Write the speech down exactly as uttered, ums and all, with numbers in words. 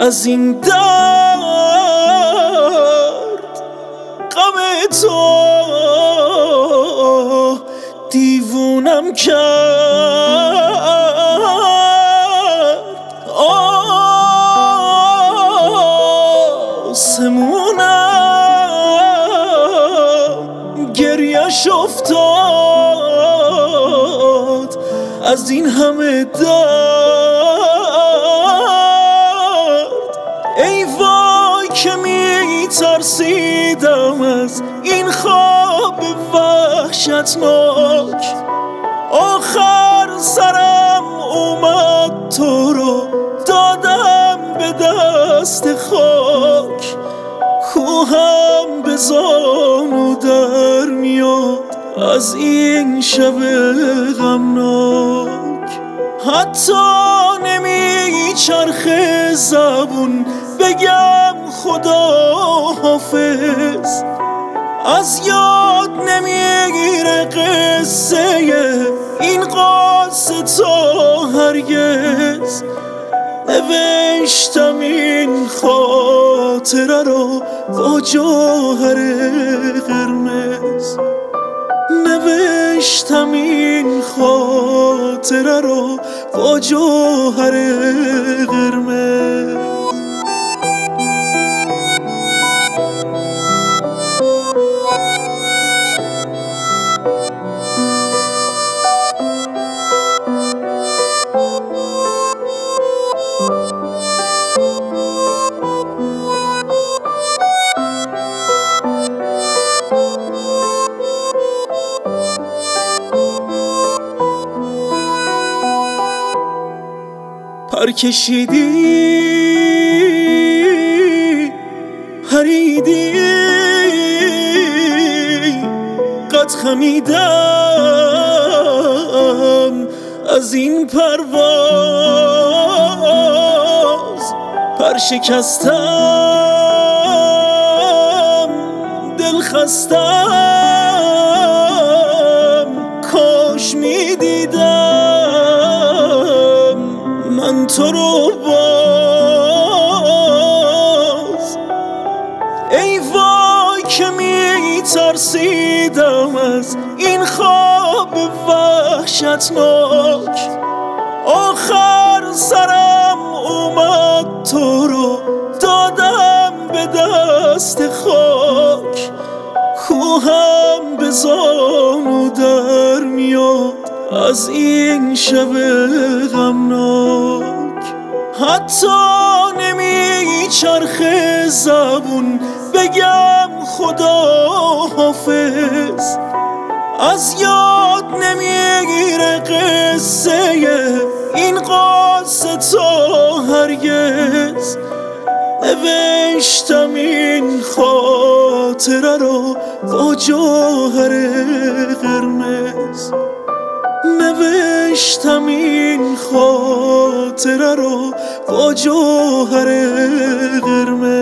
از این درد غم تو دیوونم کرد. آسمونم گریش افتاد از این همه درد. ای وای که می ترسیدم از این خواب وحشتناک. آخر سرم اومد تو رو دادم به دست خاک. کوهم به زانو در میاد از این شب غمناک. حتی نمی چرخه زبون بگم خدا حافظ. از یاد نمیگیره قصه این قصه تا هرگز. نوشتم این خاطره رو با جوهر قرمز. نوشتم این خاطره رو با جوهر قرمز. پر کشیدی پریدی قد خمیدم از این پرواز. پر شکستم دل خستم کاش میدیدم من تو رو باز. ای وای که می ترسیدم از این خواب وحشتناک. آخر سرم اومد تو رو دادم به دست خاک. کوهم به زانو در میاد از این شب غمناک. حتی نمی چرخه زبون بگم خدا حافظ. از یاد نمیگیره قصه این قصه تا هرگز. نوشتم این خاطره رو با جوهر قرمز. نوشتم این خاطره رو با جوهر قرمز.